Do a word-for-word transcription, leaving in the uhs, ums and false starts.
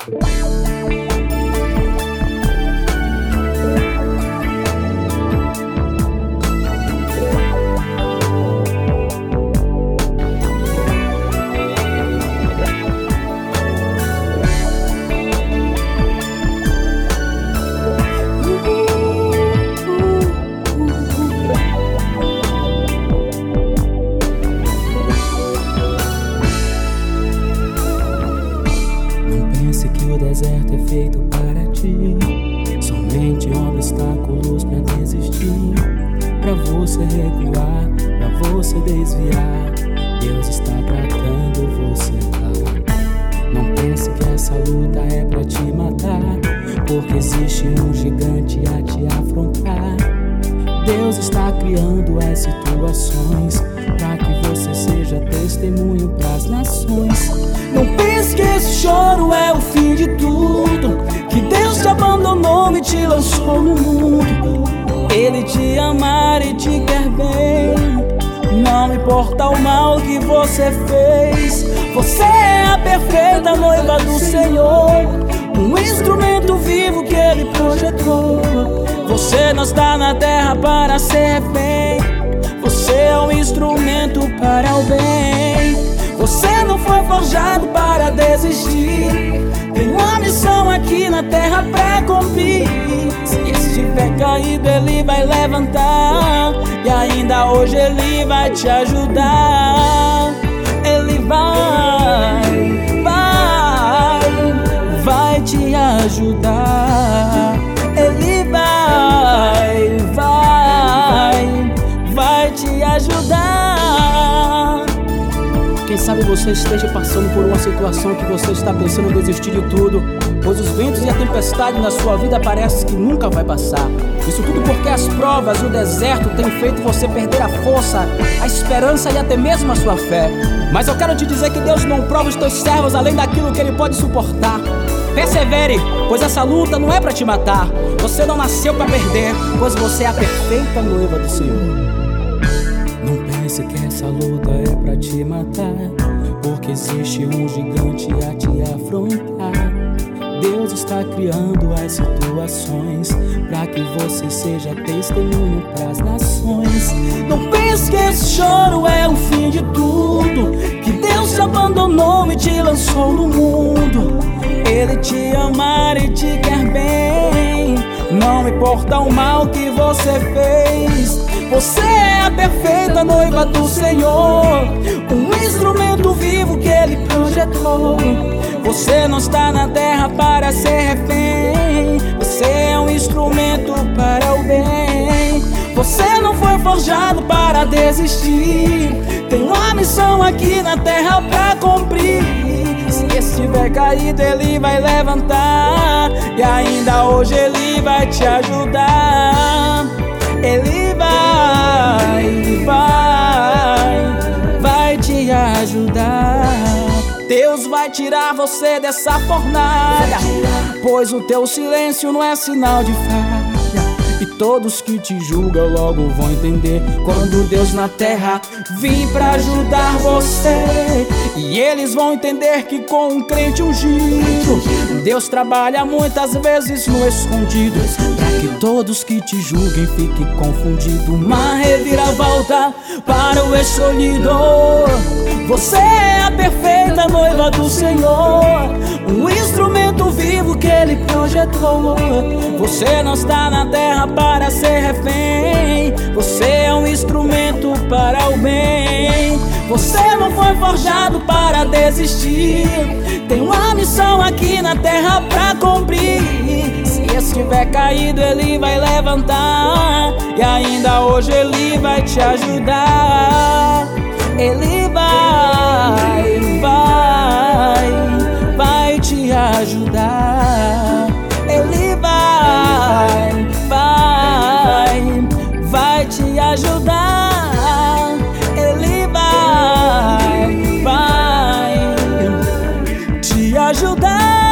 O deserto é feito para ti, somente obstáculos pra desistir, pra você recuar, pra você desviar. Deus está tratando você lá. Não pense que essa luta é pra te matar, porque existe um gigante a te afrontar. Deus está criando as situações pra que você seja testemunho pras nações. Não pense que esse choro é o fim de tudo, que Deus te abandonou e te lançou no mundo. Ele te ama e te quer bem, não importa o mal que você fez. Você é a perfeita noiva do Senhor, um instrumento vivo que Ele projetou. Você não está na terra para ser refém, você é um instrumento para o bem. Você não foi forjado para desistir, tem uma missão aqui na terra pra cumprir. Se estiver caído, Ele vai levantar, e ainda hoje Ele vai te ajudar. Ele vai, vai, vai te ajudar. Ele vai, vai, vai te ajudar. Quem sabe você esteja passando por uma situação que você está pensando em desistir de tudo, pois os ventos e a tempestade na sua vida parece que nunca vai passar. Isso tudo porque as provas, o deserto tem feito você perder a força, a esperança e até mesmo a sua fé. Mas eu quero te dizer que Deus não prova os teus servos além daquilo que Ele pode suportar. Persevere, pois essa luta não é pra te matar. Você não nasceu pra perder, pois você é a perfeita noiva do Senhor. Não pense que essa luta é pra te matar, porque existe um gigante a te afrontar. Deus está criando as situações pra que você seja testemunho pras nações. Não pense que esse choro é o fim de tudo, que Deus te abandonou e te lançou no mundo. Ele te ama e te quer bem, não importa o mal que você fez. Você é a perfeita noiva do Senhor, um instrumento vivo que Ele projetou. Você não está na terra para ser refém, você é um instrumento para o bem. Você não foi forjado para desistir, tem uma missão aqui na terra pra cumprir. Se estiver caído, Ele vai levantar, e ainda hoje Ele vai te ajudar. Ele vai, vai, vai te ajudar. Deus vai tirar você dessa fornalha, pois o teu silêncio não é sinal de falha. E todos que te julgam logo vão entender, quando Deus na terra vir pra ajudar você. E eles vão entender que com um crente ungido, Deus trabalha muitas vezes no escondido, pra que todos que te julguem fiquem confundidos. Uma reviravolta para o escolhido. Você é a perfeita noiva do Senhor, um instrumento vivo que Ele projetou. Você não está na terra para ser refém, você é um instrumento para o bem. Você não foi forjado para desistir, tem uma missão aqui na terra pra cumprir. Se estiver caído, Ele vai levantar, e ainda hoje Ele vai te ajudar. Ele vai, vai, vai te ajudar. Ele vai, vai, vai te ajudar. Ele vai, vai te ajudar.